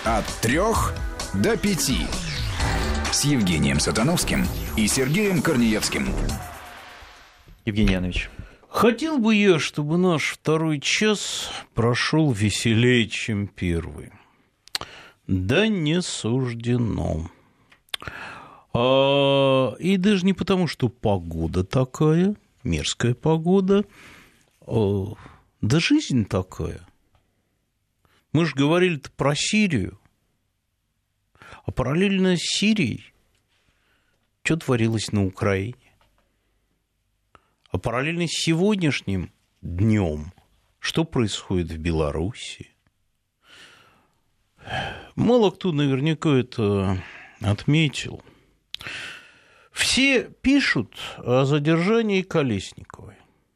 От 3 до 5. С Евгением Сатановским и Сергеем Корнеевским. Евгений Янович. Хотел бы я, чтобы наш второй час прошел веселее, чем первый. Да не суждено. И даже не потому, что погода такая, мерзкая погода, да жизнь такая. Мы же говорили-то про Сирию, а параллельно с Сирией что творилось на Украине? А параллельно с сегодняшним днем что происходит в Беларуси? Мало кто наверняка это отметил. Все пишут о задержании Колесниковой.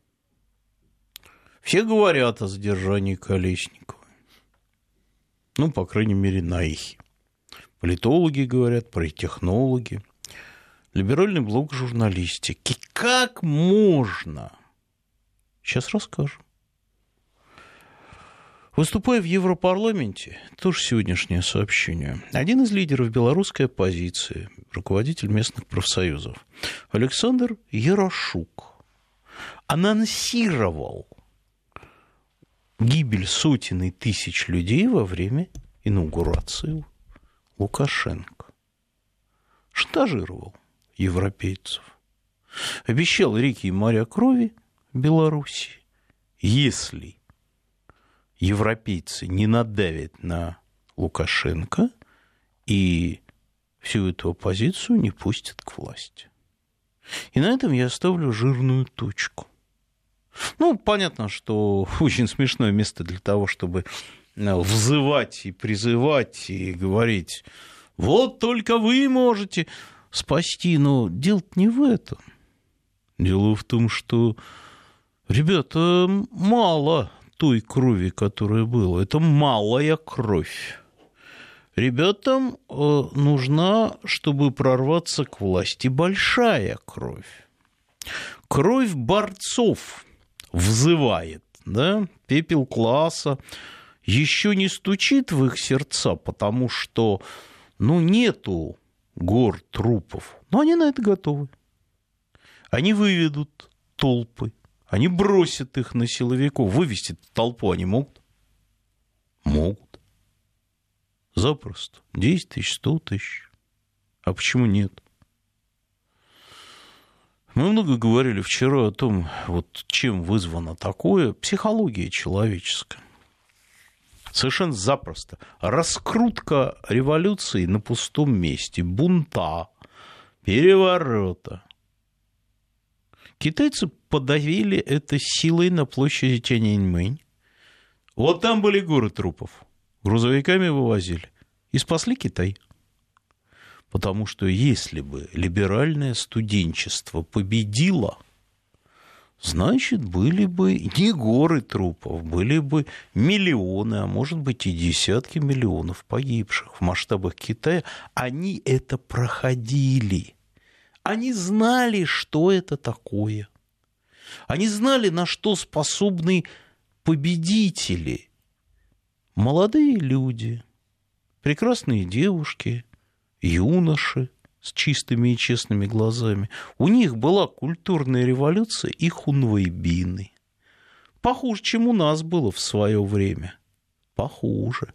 Все говорят о задержании Колесниковой. Ну, по крайней мере, на эхе. Политологи говорят, политтехнологи, либеральный блок журналистики. Как можно? Сейчас расскажу. Выступая в Европарламенте, тоже сегодняшнее сообщение, один из лидеров белорусской оппозиции, руководитель местных профсоюзов, Александр Ярошук, анонсировал гибель сотен и тысяч людей во время инаугурации Лукашенко. Шантажировал европейцев. Обещал реки и моря крови Беларуси, если европейцы не надавят на Лукашенко и всю эту оппозицию не пустят к власти. И на этом я ставлю жирную точку. Ну, понятно, что очень смешное место для того, чтобы взывать и призывать и говорить, вот только вы можете спасти, но дело не в этом. Дело в том, что, ребята, мало той крови, которая была. Это малая кровь. Ребятам нужна, чтобы прорваться к власти, большая кровь. Кровь борцов взывает, да? Пепел класса еще не стучит в их сердца, потому что, нету гор трупов. Но они на это готовы. Они выведут толпы. Они бросят их на силовиков. Вывести толпу они могут? Могут. Запросто. 10 тысяч, 100 тысяч. А почему нет? Мы много говорили вчера о том, чем вызвано такое. Психология человеческая. Совершенно запросто. Раскрутка революции на пустом месте. Бунта. Переворота. Китайцы подавили это силой на площади Тяньаньмэнь. Вот там были горы трупов. Грузовиками вывозили. И спасли Китай. Потому что если бы либеральное студенчество победило, значит, были бы не горы трупов, были бы миллионы, а может быть и десятки миллионов погибших в масштабах Китая. Они это проходили. Они знали, что это такое. Они знали, на что способны победители. Молодые люди, прекрасные девушки, юноши с чистыми и честными глазами. У них была культурная революция и хунвейбины. Похуже, чем у нас было в свое время. Похуже.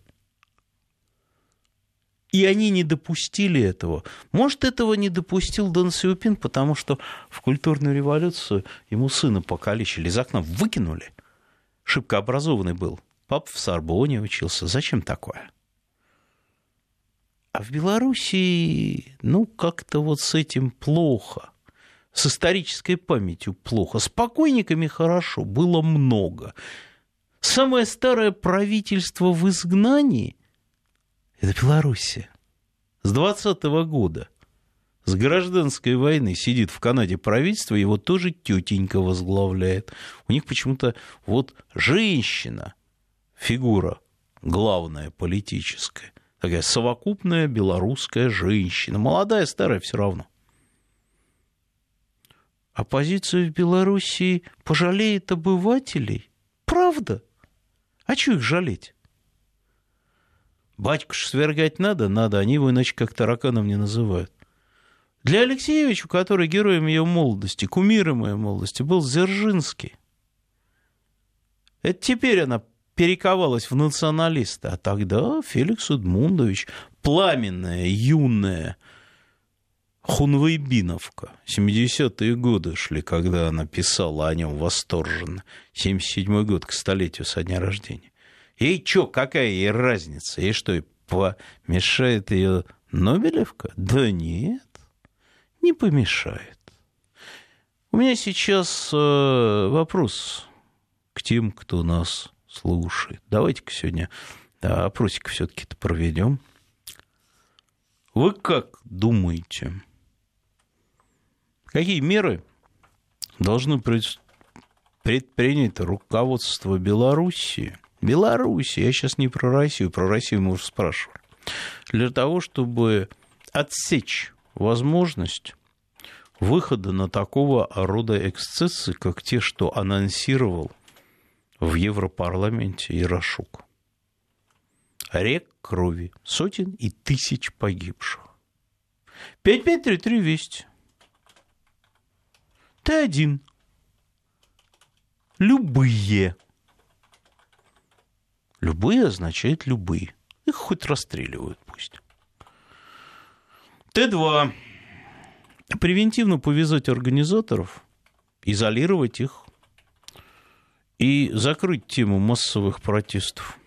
И они не допустили этого. Может, этого не допустил Дэн Сяопин, потому что в культурную революцию ему сына покалечили, из окна выкинули. Шибко образованный был. Папа в Сорбонне учился. Зачем такое? А в Белоруссии, как-то с этим плохо. С исторической памятью плохо. С покойниками хорошо, было много. Самое старое правительство в изгнании — это Белоруссия. С 20-го года. С гражданской войны сидит в Канаде правительство, его тоже тетенька возглавляет. У них почему-то женщина, фигура главная политическая, такая совокупная белорусская женщина. Молодая, старая, все равно. Оппозиция в Белоруссии пожалеет обывателей? Правда? А чего их жалеть? Батьку свергать надо, они его иначе как тараканом не называют. Для Алексеевича, который героем ее молодости, кумиром ее молодости, был Дзержинский. Это теперь она перековалась в националиста, а тогда Феликс Эдмундович, пламенная, юная хунвейбиновка. 70-е годы шли, когда она писала о нем восторженно. 77-й год, к столетию со дня рождения. Ей что, какая ей разница? Ей что, помешает ее Нобелевка? Да нет, не помешает. У меня сейчас вопрос к тем, кто нас слушает. Давайте-ка сегодня опросик все-таки проведем. Вы как думаете, какие меры должно предпринять руководство Белоруссии? Белоруссия, я сейчас не про Россию мы уже спрашивали. Для того, чтобы отсечь возможность выхода на такого рода эксцессы, как те, что анонсировал в Европарламенте Ярошук. Рек крови, сотен и тысяч погибших. 5533 Вести. Т1. Любые. Любые означает любые. Их хоть расстреливают пусть. Т2. Превентивно повязать организаторов, изолировать их и закрыть тему массовых протестов.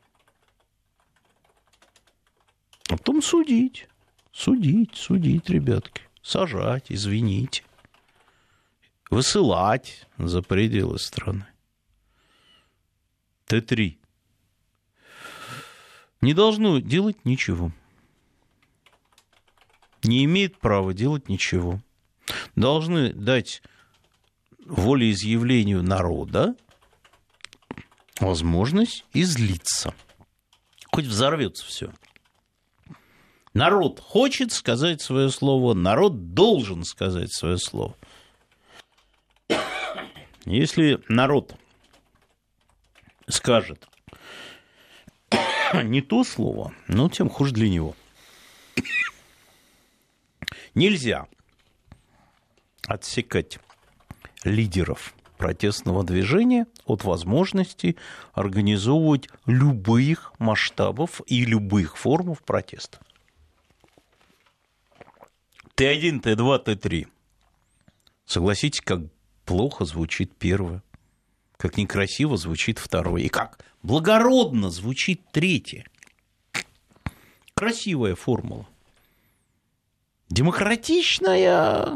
А потом судить, ребятки. Сажать, извините. Высылать за пределы страны. Т3. Не должно делать ничего. Не имеет права делать ничего. Должны дать волеизъявлению народа возможность излиться. Хоть взорвется все. Народ хочет сказать свое слово, народ должен сказать свое слово. Если народ скажет не то слово, ну, тем хуже для него. Нельзя отсекать лидеров протестного движения от возможности организовывать любых масштабов и любых форм протеста. Т1, Т2, Т3. Согласитесь, как плохо звучит первое, как некрасиво звучит второе, и как благородно звучит третье. Красивая формула. Демократичная.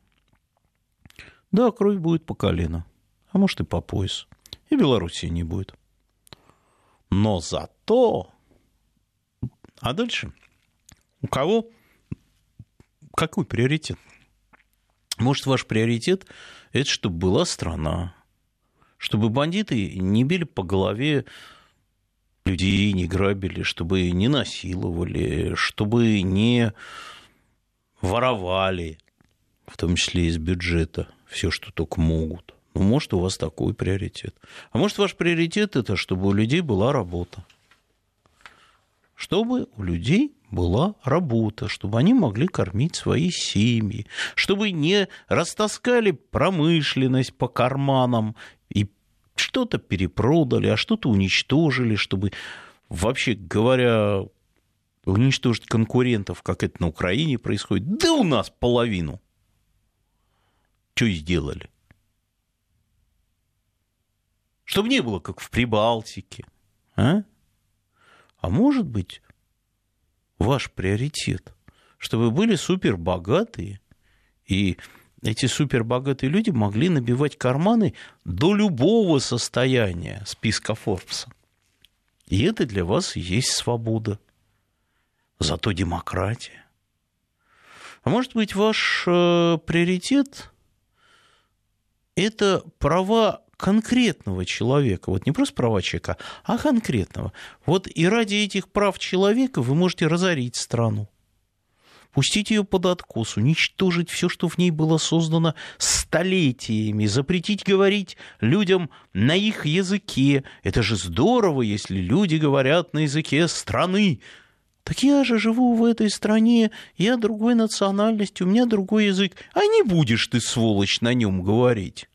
Да, кровь будет по колено, а может и по пояс. И Белоруссии не будет. Но зато... А дальше? У кого какой приоритет? Может, ваш приоритет – это чтобы была страна, чтобы бандиты не били по голове людей, не грабили, чтобы не насиловали, чтобы не воровали, в том числе из бюджета, все, что только могут. Ну, может, у вас такой приоритет. А может, ваш приоритет – это чтобы у людей была работа. Чтобы у людей была работа, чтобы они могли кормить свои семьи, чтобы не растаскали промышленность по карманам и что-то перепродали, а что-то уничтожили, чтобы, вообще говоря, уничтожить конкурентов, как это на Украине происходит. Да у нас половину. Что сделали? Чтобы не было, как в Прибалтике. А может быть, ваш приоритет, чтобы были супербогатые, и эти супербогатые люди могли набивать карманы до любого состояния списка Форбса. И это для вас и есть свобода. Зато демократия. А может быть, ваш приоритет – это права конкретного человека, вот не просто права человека, а конкретного. Вот и ради этих прав человека вы можете разорить страну, пустить ее под откос, уничтожить все, что в ней было создано с столетиями, запретить говорить людям на их языке. Это же здорово, если люди говорят на языке страны. Так я же живу в этой стране, я другой национальности, у меня другой язык. А не будешь ты, сволочь, на нем говорить.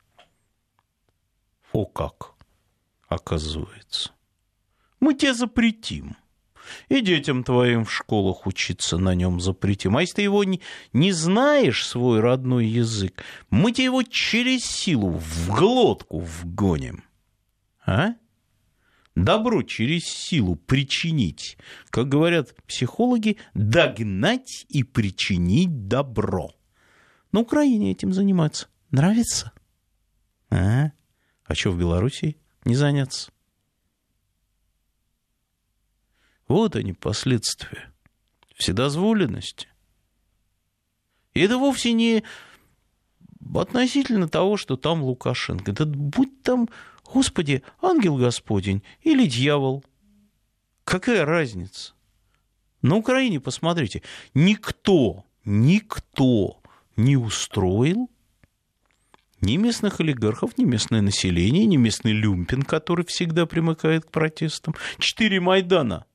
О как, оказывается. Мы тебе запретим. И детям твоим в школах учиться на нем запретим. А если ты его не знаешь, свой родной язык, мы тебе его через силу в глотку вгоним. А? Добро через силу причинить. Как говорят психологи, догнать и причинить добро. На Украине этим заниматься нравится? А что в Белоруссии не заняться? Вот они, последствия вседозволенности. И это вовсе не относительно того, что там Лукашенко. Это будь там, Господи, ангел Господень или дьявол. Какая разница? На Украине, посмотрите, никто не устроил ни местных олигархов, ни местное население, ни местный люмпен, который всегда примыкает к протестам. 4 Майдана.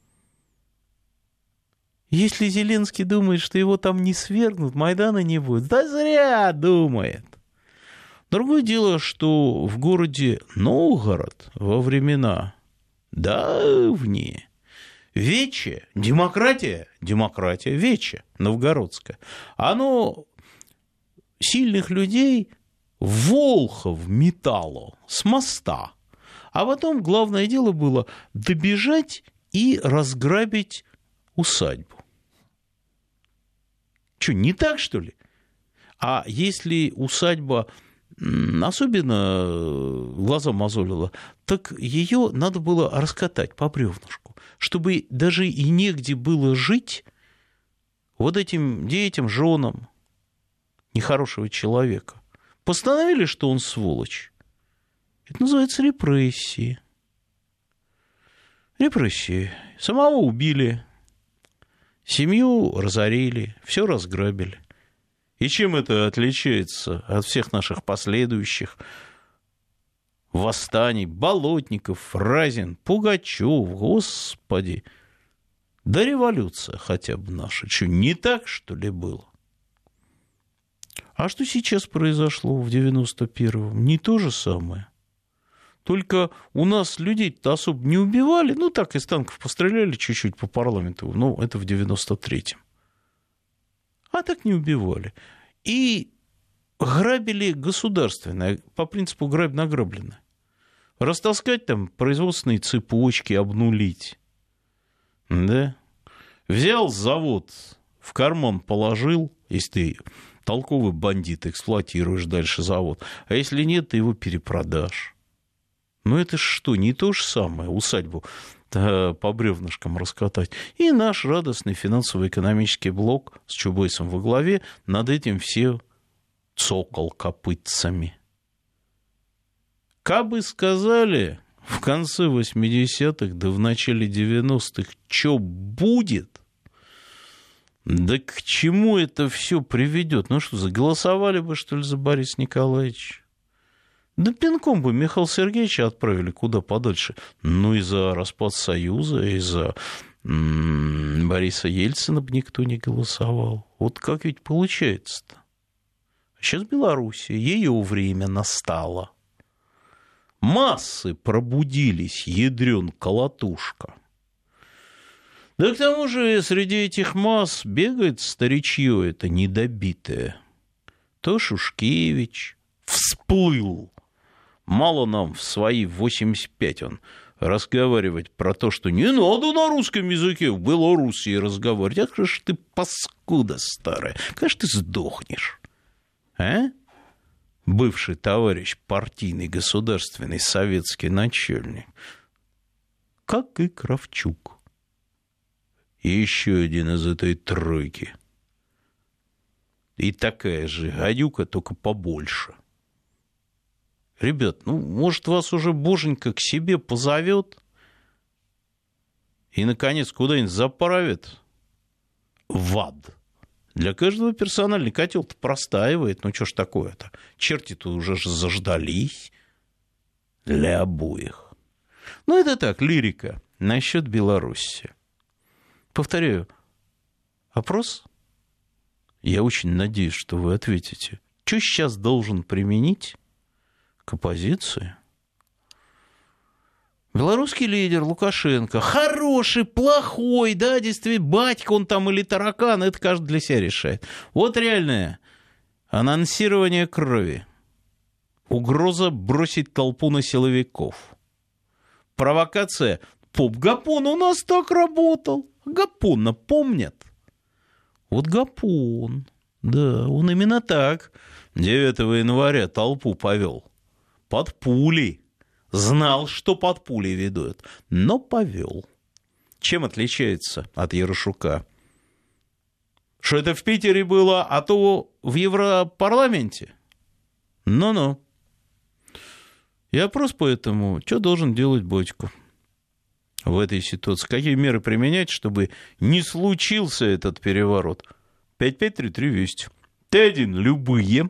Если Зеленский думает, что его там не свергнут, Майдана не будет. Да зря думает. Другое дело, что в городе Новгород во времена давние вече, демократия вече, новгородская, оно сильных людей волхов метало с моста. А потом главное дело было добежать и разграбить усадьбу. Что, не так, что ли? А если усадьба особенно глаза мозолила, так ее надо было раскатать по бревнышку, чтобы даже и негде было жить вот этим детям, женам нехорошего человека. Постановили, что он сволочь. Это называется репрессии. Репрессии. Самого убили, семью разорили, все разграбили. И чем это отличается от всех наших последующих восстаний? Болотников, Разин, Пугачев, господи. Да революция хотя бы наша. Что, не так, что ли, было? А что сейчас произошло в 91-м? Не то же самое. Только у нас людей-то особо не убивали. Ну, так, из танков постреляли чуть-чуть по парламенту. Ну, это в 93-м. А так не убивали. И грабили государственное, по принципу грабь-награбленное. Растаскать там производственные цепочки, обнулить. Да? Взял завод, в карман положил, если ты толковый бандит, эксплуатируешь дальше завод. А если нет, ты его перепродашь. Ну, это что, не то же самое, усадьбу по бревнышкам раскатать. И наш радостный финансово-экономический блок с Чубайсом во главе над этим все цокал копытцами. Кабы сказали в конце 80-х, да в начале 90-х, что будет, да к чему это все приведет? Ну что, заголосовали бы, что ли, за Бориса Николаевича? Да пинком бы Михаила Сергеевича отправили куда подальше. Ну и за распад Союза, и за Бориса Ельцина бы никто не голосовал. Вот как ведь получается-то? А сейчас Белоруссия, ее время настало. Массы пробудились, ядрён колотушка. Да к тому же среди этих масс бегает старичье это недобитое. То Шушкевич всплыл. Мало нам в свои 85 он разговаривать про то, что не надо на русском языке в Белоруссии разговаривать. А как же ты паскуда старая, конечно, ты сдохнешь. А? Бывший товарищ партийный, государственный, советский начальник. Как и Кравчук. И еще один из этой тройки. И такая же гадюка, только побольше. Ребят, ну, может, вас уже боженька к себе позовет и, наконец, куда-нибудь заправит в ад Для каждого персональный котел-то простаивает. Ну, что ж такое-то? Черти-то уже заждались для обоих. Ну, это так, лирика насчет Беларуси. Повторяю, опрос. Я очень надеюсь, что вы ответите. Что сейчас должен применить к оппозиции белорусский лидер Лукашенко? Хороший, плохой, да, действительно, батька он там или таракан, это каждый для себя решает. Вот реальное анонсирование крови, угроза бросить толпу на силовиков, провокация. Поп Гапон у нас так работал. Гапона помнят? Вот Гапон, да, он именно так 9 января толпу повел. Под пулей. Знал, что под пулей ведут, но повел. Чем отличается от Ярошука? Что это в Питере было, а то в Европарламенте? Ну-ну. И опрос поэтому, что должен делать Бодько в этой ситуации? Какие меры применять, чтобы не случился этот переворот? 553320. Т1 любые.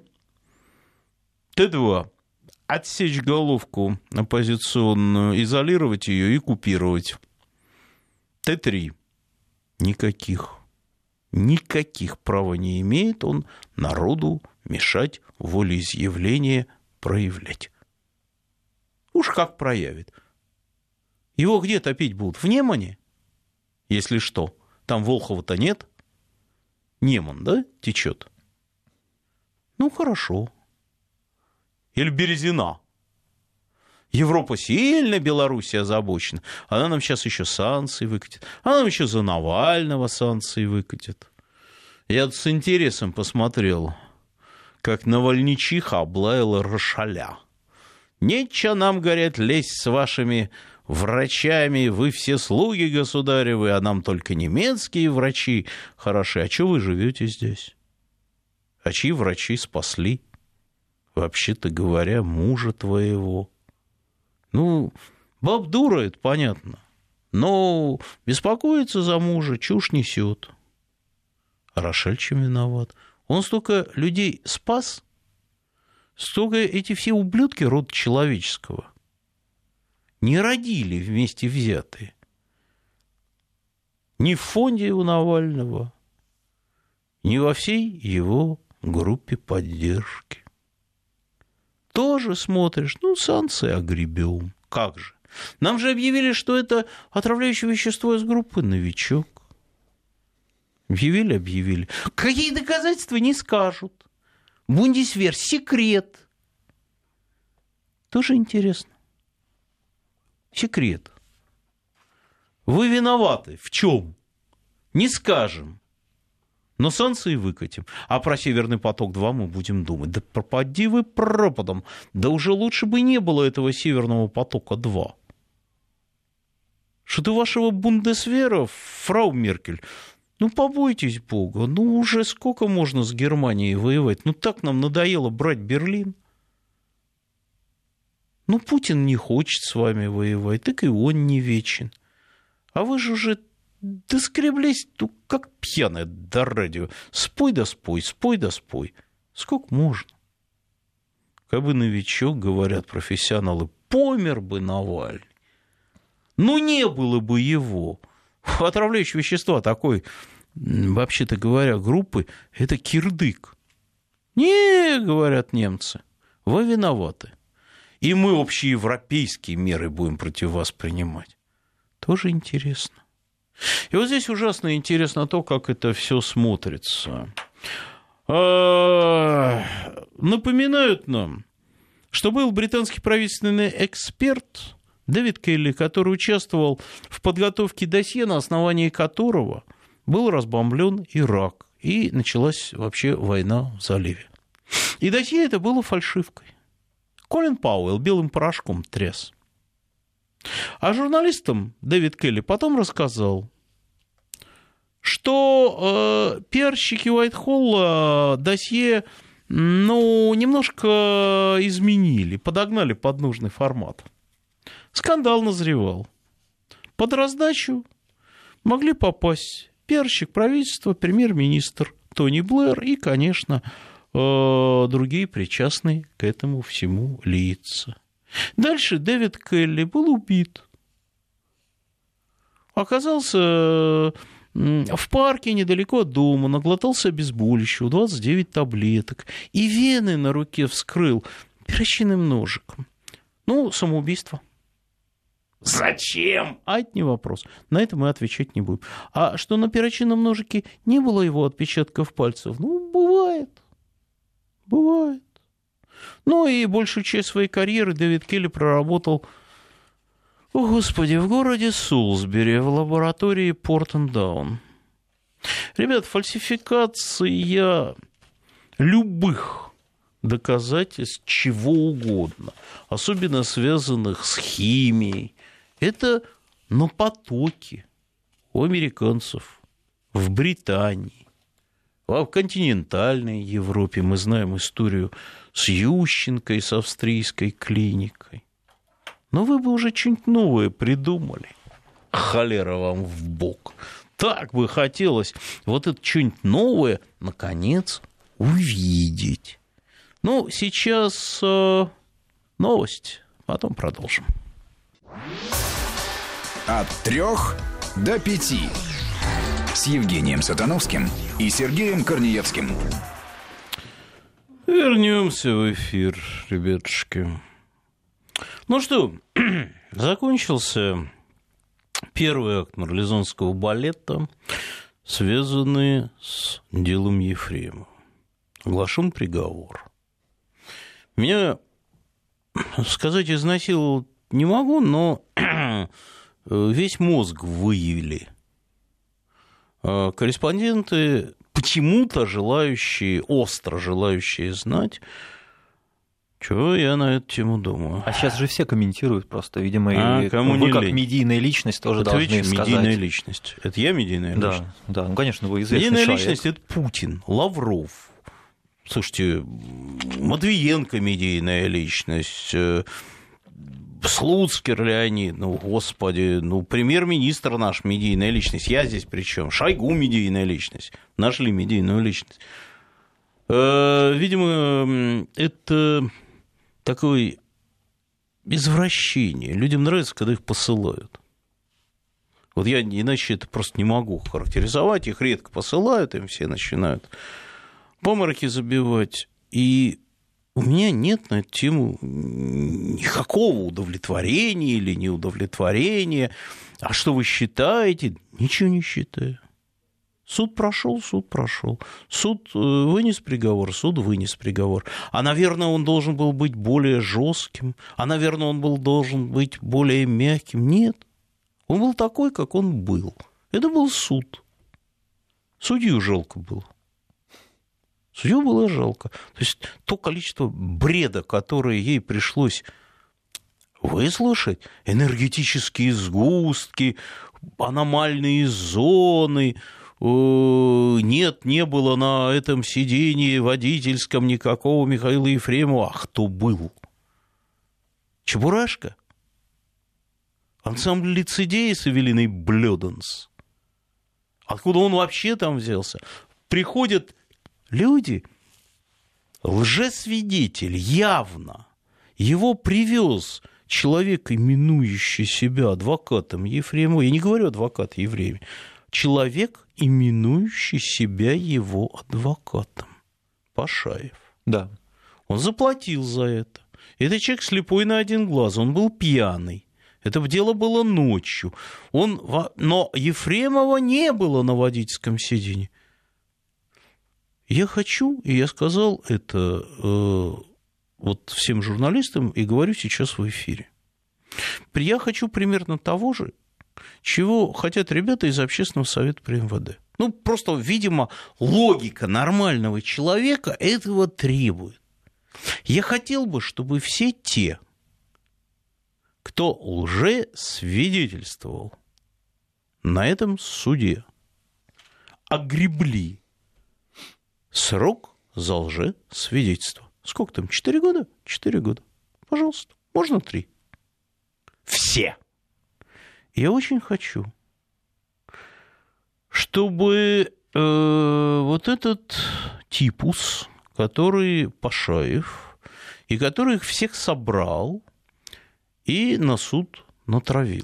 Т2 отсечь головку оппозиционную, изолировать ее и купировать. Т3 никаких права не имеет он народу мешать волеизъявление проявлять. Уж как проявит. Его где топить будут? В Немане? Если что. Там Волхова-то нет. Неман, да, течет? Ну, хорошо. Или Березина. Европа сильно Беларуси озабочена. Она нам сейчас еще санкции выкатит. Она нам еще за Навального санкции выкатит. Я с интересом посмотрел, как Навальничиха облаяла Рошаля. Нечего нам, говорят, лезть с вашими врачами. Вы все слуги государевы, а нам только немецкие врачи хороши. А что вы живете здесь? А чьи врачи спасли? Вообще-то говоря, мужа твоего. Ну, баб дура, это понятно. Но беспокоится за мужа, чушь несет. А Рошаль чем виноват? Он столько людей спас, столько эти все ублюдки рода человеческого не родили вместе взятые. Ни в фонде у Навального, ни во всей его группе поддержки. Тоже смотришь, ну, санкции огребем. Как же? Нам же объявили, что это отравляющее вещество из группы «Новичок». Объявили. Какие доказательства, не скажут. Бундесвер, секрет. Тоже интересно. Секрет. Вы виноваты. В чем? Не скажем. Но санкции выкатим. А про «Северный поток-2» мы будем думать. Да пропади вы пропадом. Да уже лучше бы не было этого «Северного потока-2». Что-то вашего бундесвера, фрау Меркель, ну, побойтесь Бога. Ну, уже сколько можно с Германией воевать? Ну, так нам надоело брать Берлин. Ну, Путин не хочет с вами воевать, так и он не вечен. А вы же уже доскреблись, ну, как пьяная до радио. Спой да спой, спой да спой. Сколько можно? Как бы «Новичок», говорят профессионалы, помер бы Навальный. Ну, не было бы его. Отравляющие вещества такой, вообще-то говоря, группы, это кирдык. Не, говорят немцы, вы виноваты. И мы общеевропейские меры будем против вас принимать. Тоже интересно. И вот здесь ужасно интересно то, как это все смотрится. Напоминают нам, что был британский правительственный эксперт Дэвид Келли, который участвовал в подготовке досье, на основании которого был разбомблен Ирак, и началась вообще война в заливе. И досье это было фальшивкой. Колин Пауэлл белым порошком тряс. А журналистам Дэвид Келли потом рассказал, что пиарщики Уайтхолла досье, ну, немножко изменили, подогнали под нужный формат. Скандал назревал. Под раздачу могли попасть пиарщик правительства, премьер-министр Тони Блэр и, конечно, другие причастные к этому всему лица. Дальше Дэвид Келли был убит. Оказался в парке недалеко от дома, наглотался обезболивающего, 29 таблеток, и вены на руке вскрыл перочинным ножиком. Самоубийство. Зачем? Это не вопрос. На это мы отвечать не будем. А что на перочинном ножике не было его отпечатков пальцев? Бывает. Бывает. И большую часть своей карьеры Дэвид Келли проработал, в городе Солсбери, в лаборатории Портендаун. Ребят, фальсификация любых доказательств чего угодно, особенно связанных с химией, это на потоке у американцев, в Британии, в континентальной Европе. Мы знаем историю с Ющенко и с австрийской клиникой. Но вы бы уже что-нибудь новое придумали. Холера вам в бок. Так бы хотелось вот это что-нибудь новое, наконец, увидеть. Сейчас новость, потом продолжим. От 3 до 5. С Евгением Сатановским и Сергеем Корнеевским. Вернемся в эфир, ребятушки. Что, закончился первый акт Марлезонского балета, связанный с делом Ефремова. Оглашен приговор. Меня, сказать, изнасиловал не могу, но весь мозг выявили корреспонденты, почему-то остро желающие знать, что я на эту тему думаю. А сейчас же все комментируют просто, видимо, и кому вы не как лень. медийная личность тоже должны сказать. Медийная личность. Это я медийная личность? Да, конечно, вы известный медийная человек. личность – это Путин, Лавров. Слушайте, Матвиенко медийная личность, Слуцкер Леонид, премьер-министр наш медийная личность. Я здесь при чем? Шойгу медийная личность. Нашли медийную личность. Видимо, это такое извращение. Людям нравится, когда их посылают. Я иначе это просто не могу характеризовать. Их редко посылают, им все начинают помороки забивать. И у меня нет на эту тему никакого удовлетворения или неудовлетворения. А что вы считаете? Ничего не считаю. Суд прошел. Суд вынес приговор, суд вынес приговор. А, наверное, он должен был быть более жестким. А, наверное, он должен быть более мягким. Нет. Он был такой, как он был. Это был суд. Судью жалко было. Судью было жалко. То есть то количество бреда, которое ей пришлось выслушать, энергетические сгустки, аномальные зоны, нет, не было на этом сидении водительском никакого Михаила Ефремова. А кто был? Чебурашка? Ансамбль лицедеи с Эвелиной Блёданс? Откуда он вообще там взялся? Приходят люди, лжесвидетель, явно. Его привез человек, именующий себя адвокатом Ефремова. Я не говорю адвокат Ефремов. Человек, именующий себя его адвокатом. Пашаев. Да. Он заплатил за это. Это человек слепой на один глаз. Он был пьяный. Это дело было ночью. Но Ефремова не было на водительском сиденье. Я хочу, и я сказал это всем журналистам, и говорю сейчас в эфире. Я хочу примерно того же, чего хотят ребята из Общественного совета при МВД. Просто, видимо, логика нормального человека этого требует. Я хотел бы, чтобы все те, кто лжесвидетельствовал на этом суде, огребли срок за лжесвидетельство. Сколько там? 4 года? 4 года. Пожалуйста. Можно 3. Все. Я очень хочу, чтобы вот этот типус, который Пашаев, и который их всех собрал и на суд натравил,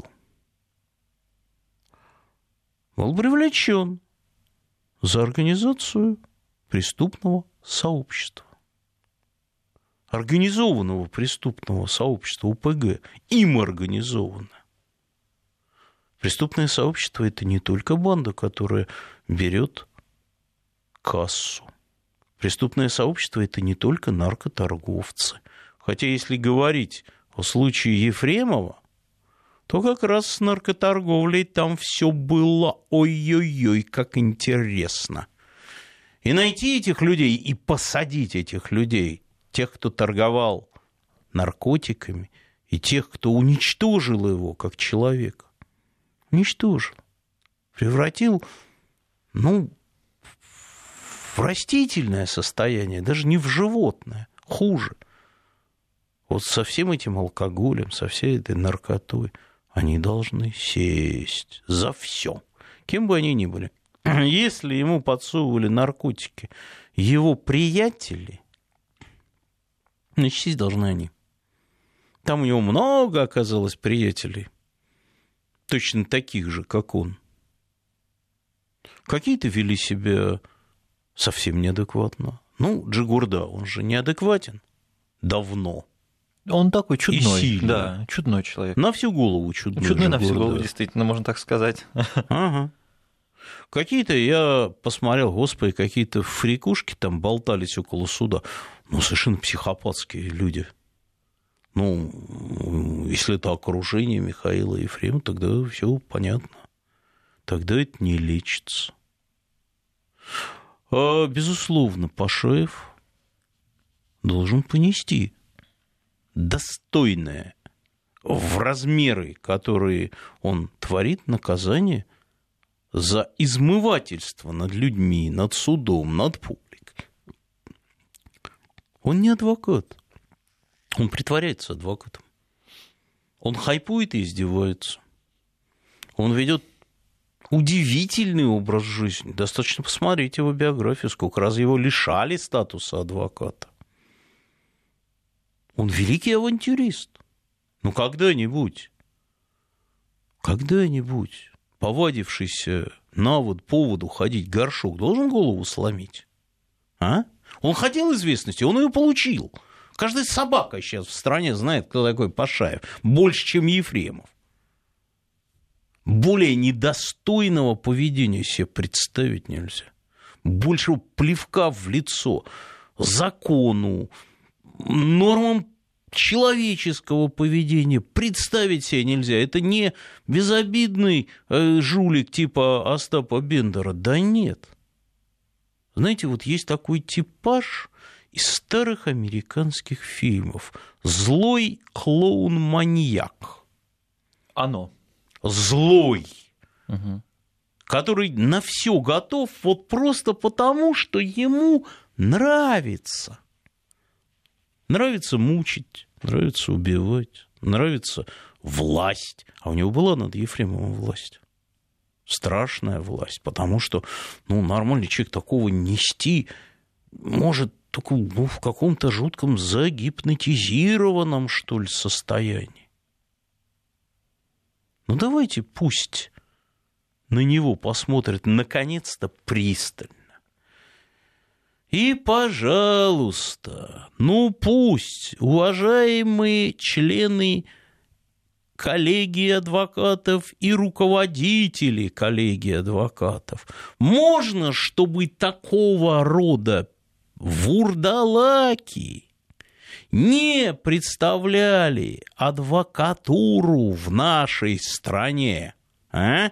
был привлечен за организацию преступного сообщества. Организованного преступного сообщества УПГ, им организовано. Преступное сообщество – это не только банда, которая берет кассу. Преступное сообщество – это не только наркоторговцы. Хотя, если говорить о случае Ефремова, то как раз с наркоторговлей там все было ой-ой-ой, как интересно. И найти этих людей, и посадить этих людей, тех, кто торговал наркотиками, и тех, кто уничтожил его как человека, уничтожил, превратил, в растительное состояние, даже не в животное, хуже. Вот со всем этим алкоголем, со всей этой наркотой они должны сесть за все, кем бы они ни были. Если ему подсовывали наркотики его приятели, значит, сесть должны они. Там у него много оказалось приятелей, точно таких же, как он. Какие-то вели себя совсем неадекватно. Джигурда, он же неадекватен давно. Он такой чудной. И сильно. Да, чудной человек. На всю голову чудной. Чудной на всю голову, действительно, можно так сказать. Ага. Какие-то, я посмотрел, господи, какие-то фрикушки там болтались около суда. Совершенно психопатские люди. Если это окружение Михаила Ефремова, тогда все понятно. Тогда это не лечится. Безусловно, Пашаев должен понести достойное в размеры, которые он творит, наказание за измывательство над людьми, над судом, над публикой. Он не адвокат. Он притворяется адвокатом. Он хайпует и издевается. Он ведет удивительный образ жизни. Достаточно посмотреть его биографию, сколько раз его лишали статуса адвоката. Он великий авантюрист. Когда-нибудь, повадившийся на поводу ходить горшок должен голову сломить. А? Он хотел известности, он ее получил. Каждая собака сейчас в стране знает, кто такой Пашаев. Больше, чем Ефремов. Более недостойного поведения себе представить нельзя. Большего плевка в лицо закону, нормам человеческого поведения представить себе нельзя. Это не безобидный жулик типа Остапа Бендера. Да нет. Знаете, есть такой типаж из старых американских фильмов. Злой клоун-маньяк. Оно. Злой. Угу. Который на все готов просто потому, что ему нравится. Нравится мучить, нравится убивать, нравится власть. А у него была над Ефремовым власть. Страшная власть, потому что нормальный человек такого нести может только в каком-то жутком загипнотизированном, что ли, состоянии. Давайте пусть на него посмотрят наконец-то пристально. И, пожалуйста, пусть уважаемые члены коллегии адвокатов и руководители коллегии адвокатов, можно, чтобы такого рода вурдалаки не представляли адвокатуру в нашей стране, а?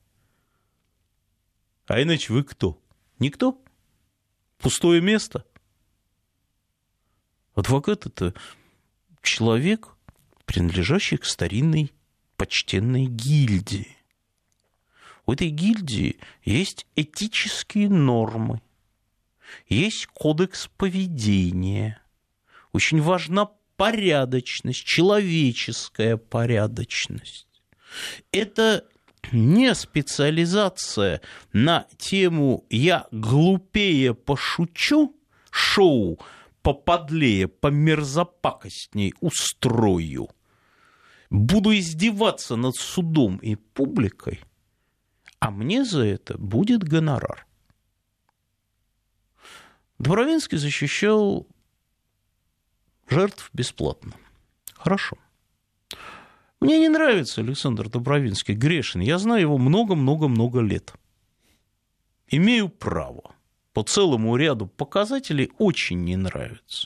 А иначе вы кто? Никто? Пустое место? Адвокат – это человек, принадлежащий к старинной почтенной гильдии. У этой гильдии есть этические нормы, есть кодекс поведения. Очень важна порядочность, человеческая порядочность. Это не специализация на тему «я глупее пошучу», шоу поподлее, померзопакостней устрою, буду издеваться над судом и публикой, а мне за это будет гонорар. Добровинский защищал жертв бесплатно. Хорошо. Мне не нравится Александр Добровинский, грешен. Я знаю его много-много-много лет. Имею право. По целому ряду показателей очень не нравится.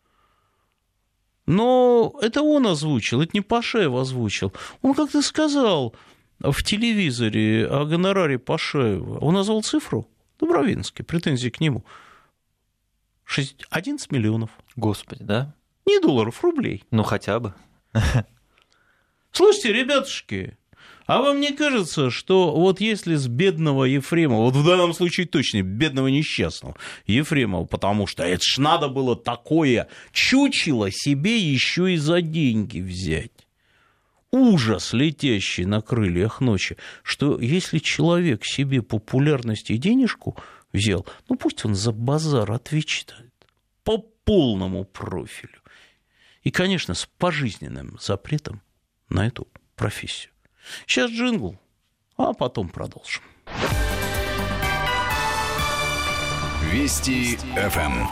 Но это он озвучил, это не Пашаев озвучил. Он как-то сказал в телевизоре о гонораре Пашаева. Он назвал цифру, Добровинский, претензии к нему. 11 миллионов. Господи, да? Не долларов, рублей. Ну, хотя бы. Слушайте, ребятушки, а вам не кажется, что вот если с бедного Ефремова, вот в данном случае точно бедного несчастного Ефремова, потому что это ж надо было такое чучело себе еще и за деньги взять. Ужас, летящий на крыльях ночи, что если человек себе популярность и денежку взял, ну пусть он за базар отвечает по полному профилю. И, конечно, с пожизненным запретом на эту профессию. Сейчас джингл, а потом продолжим. Вести ФМ.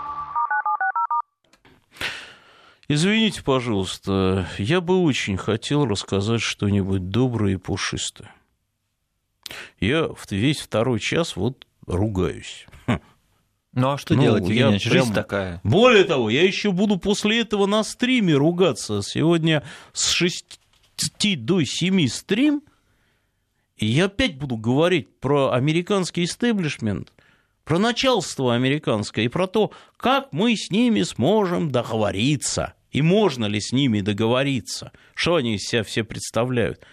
Извините, пожалуйста, я бы очень хотел рассказать что-нибудь доброе и пушистое. Я весь второй час вот ругаюсь. Ну, а что делать, Евгений? Жизнь прям... такая. Более того, я еще буду после этого на стриме ругаться. Сегодня с 6 до 7 стрим, и я опять буду говорить про американский истеблишмент, про начальство американское и про то, как мы с ними сможем договориться, и можно ли с ними договориться, что они из себя все представляют.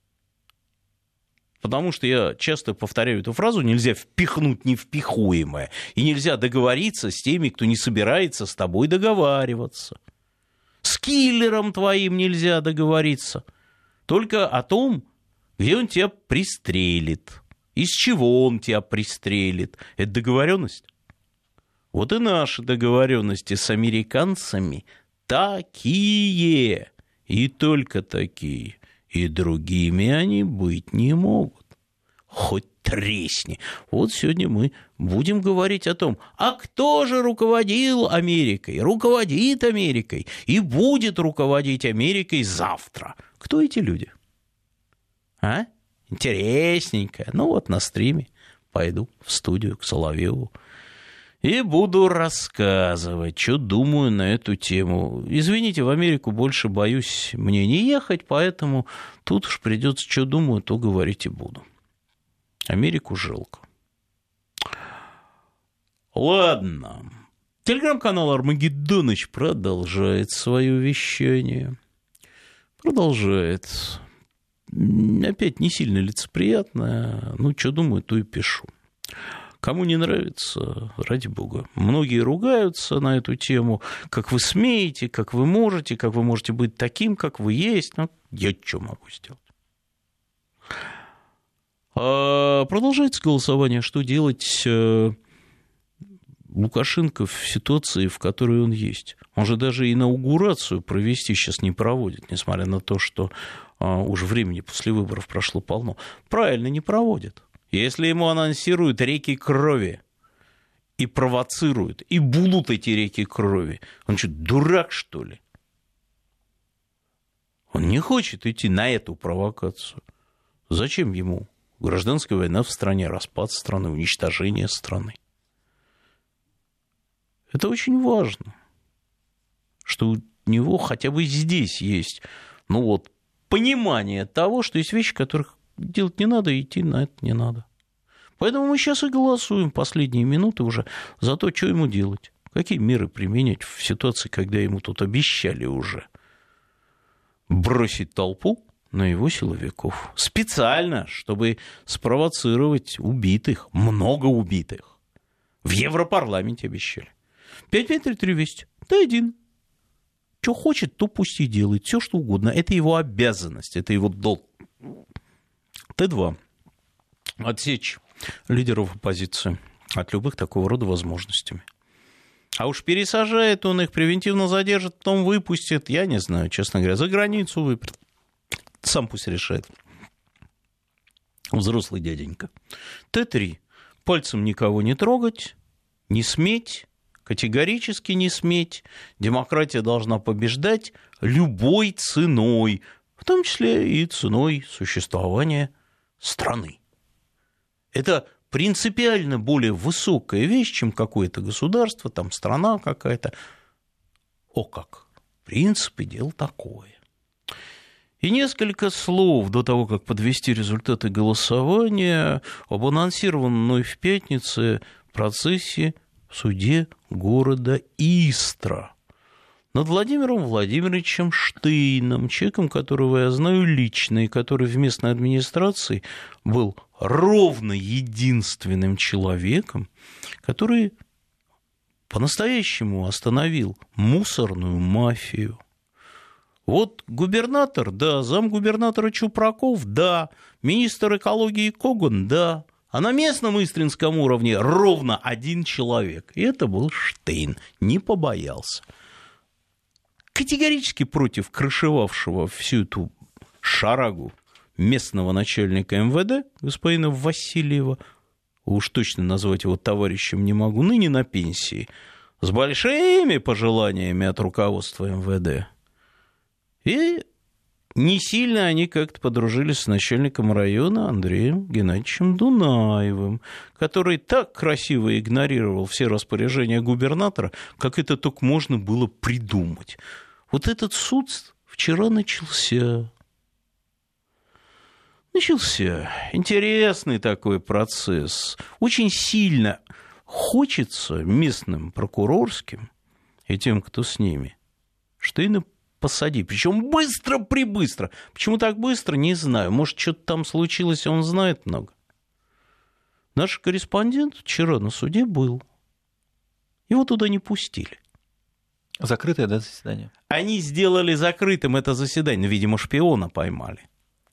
Потому что я часто повторяю эту фразу: нельзя впихнуть невпихуемое, и нельзя договориться с теми, кто не собирается с тобой договариваться. С киллером твоим нельзя договориться. Только о том, где он тебя пристрелит, из чего он тебя пристрелит. Это договоренность. Вот и наши договоренности с американцами такие, и только такие. И другими они быть не могут. Хоть тресни. Вот сегодня мы будем говорить о том, а кто же руководил Америкой, руководит Америкой и будет руководить Америкой завтра. Кто эти люди? А? Интересненько. Ну вот на стриме пойду в студию к Соловьеву и буду рассказывать, что думаю на эту тему. Извините, в Америку больше, боюсь, мне не ехать, поэтому тут уж придется, что думаю, то говорить и буду. Америку жалко. Ладно. Телеграм-канал «Армагеддоныч» продолжает свое вещание. Продолжает. Опять не сильно лицеприятно. Ну, что думаю, то и пишу. Кому не нравится, ради бога. Многие ругаются на эту тему. Как вы смеете, как вы можете быть таким, как вы есть. Ну, я что могу сделать? Продолжается голосование. Что делать Лукашенко в ситуации, в которой он есть? Он же даже инаугурацию провести сейчас не проводит, несмотря на то, что уже времени после выборов прошло полно. Правильно, не проводит. Если ему анонсируют реки крови и провоцируют, и будут эти реки крови, он что, дурак, что ли? Он не хочет идти на эту провокацию. Зачем ему гражданская война в стране, распад страны, уничтожение страны? Это очень важно, что у него хотя бы здесь есть, ну вот, понимание того, что есть вещи, которых делать не надо, и идти на это не надо. Поэтому мы сейчас и голосуем последние минуты уже за то, что ему делать. Какие меры применять в ситуации, когда ему тут обещали уже бросить толпу на его силовиков. Специально, чтобы спровоцировать убитых, много убитых. В Европарламенте обещали. 553320. Т1. Что хочет, то пусть и делает. Все, что угодно. Это его обязанность, это его долг. Т2. Отсечь лидеров оппозиции от любых такого рода возможностями. А уж пересажает он их, превентивно задержит, потом выпустит, я не знаю, честно говоря, за границу выпрет. Сам пусть решает. Взрослый дяденька. Т3. Пальцем никого не трогать, не сметь, категорически не сметь. Демократия должна побеждать любой ценой, в том числе и ценой существования страны. Это принципиально более высокая вещь, чем какое-то государство, там страна какая-то. О как! Принципы дело такое. И несколько слов до того, как подвести результаты голосования об анонсированном мной в пятницу процессе в суде города Истра над Владимиром Владимировичем Штейном, человеком, которого я знаю лично, и который в местной администрации был ровно единственным человеком, который по-настоящему остановил мусорную мафию. Вот губернатор, да, замгубернатора Чупраков, да, министр экологии Коган, да, а на местном истринском уровне ровно один человек, и это был Штейн, не побоялся. Категорически против крышевавшего всю эту шарагу местного начальника МВД, господина Васильева, уж точно назвать его товарищем не могу, ныне на пенсии, с большими пожеланиями от руководства МВД. И не сильно они как-то подружились с начальником района Андреем Геннадьевичем Дунаевым, который так красиво игнорировал все распоряжения губернатора, как это только можно было придумать. Вот этот суд вчера начался. Интересный такой процесс. Очень сильно хочется местным прокурорским и тем, кто с ними, Штейна посадить. Причем быстро-прибыстро. Почему так быстро, не знаю. Может, что-то там случилось, и он знает много. Наш корреспондент вчера на суде был. Его туда не пустили. Закрытое, да, заседание? Они сделали закрытым это заседание. Ну, видимо, шпиона поймали.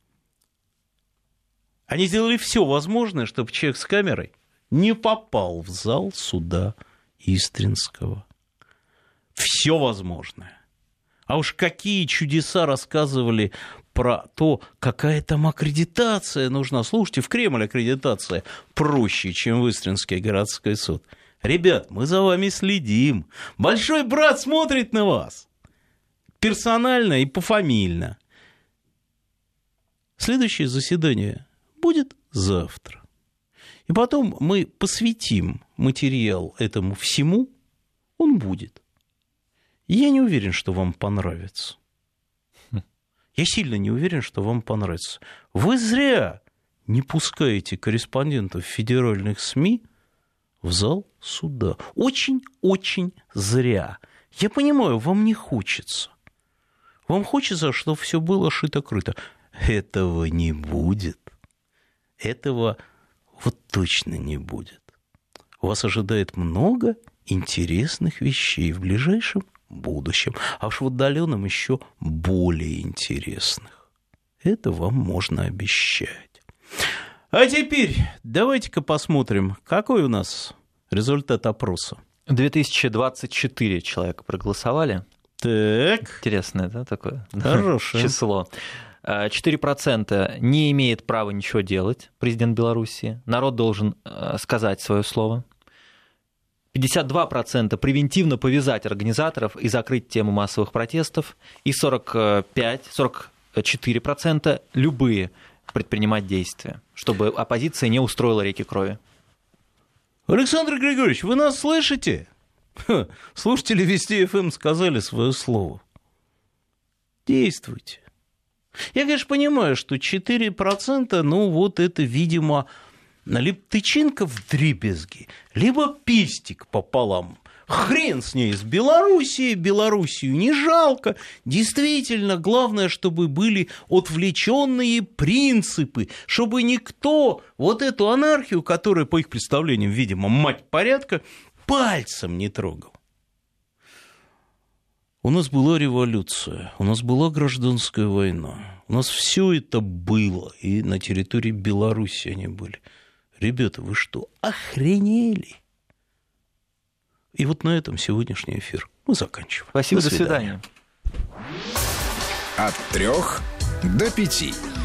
Они сделали все возможное, чтобы человек с камерой не попал в зал суда Истринского. Все возможное. А уж какие чудеса рассказывали про то, какая там аккредитация нужна. Слушайте, в Кремль аккредитация проще, чем в Истринский городской суд. Ребят, мы за вами следим. Большой брат смотрит на вас. Персонально и пофамильно. Следующее заседание будет завтра. И потом мы посвятим материал этому всему. Он будет. Я не уверен, что вам понравится. Я сильно не уверен, что вам понравится. Вы зря не пускаете корреспондентов федеральных СМИ в зал суда. Очень-очень зря. Я понимаю, вам не хочется. Вам хочется, чтобы все было шито-крыто. Этого не будет. Этого вот точно не будет. Вас ожидает много интересных вещей в ближайшем будущем, а уж в отдаленном еще более интересных. Это вам можно обещать. А теперь давайте-ка посмотрим, какой у нас результат опроса. 2024 человека проголосовали. Так. Интересное, да, такое хорошее число. 4% не имеет права ничего делать, президент Беларуси. Народ должен сказать свое слово. 52% превентивно повязать организаторов и закрыть тему массовых протестов. И 44% любые предпринимать действия, чтобы оппозиция не устроила реки крови. Александр Григорьевич, вы нас слышите? Слушатели Вести ФМ сказали свое слово. Действуйте. Я, конечно, понимаю, что 4%, ну вот это, видимо, либо тычинка вдребезги, либо пестик пополам. Хрен с ней, с Белоруссией, Белоруссию не жалко. Действительно, главное, чтобы были отвлеченные принципы, чтобы никто вот эту анархию, которая, по их представлениям, видимо, мать порядка, пальцем не трогал. У нас была революция, у нас была гражданская война, у нас все это было, и на территории Беларуси они были. Ребята, вы что, охренели? И вот на этом сегодняшний эфир мы заканчиваем. Спасибо, до свидания. От 3 до 5.